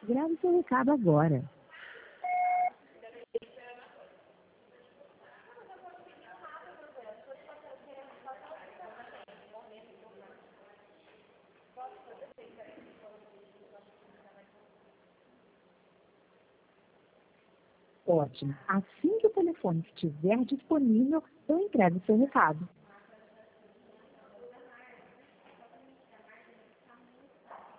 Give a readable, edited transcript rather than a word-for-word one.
Grave seu recado agora. Ótimo. Assim que o telefone estiver disponível, eu entrego seu recado.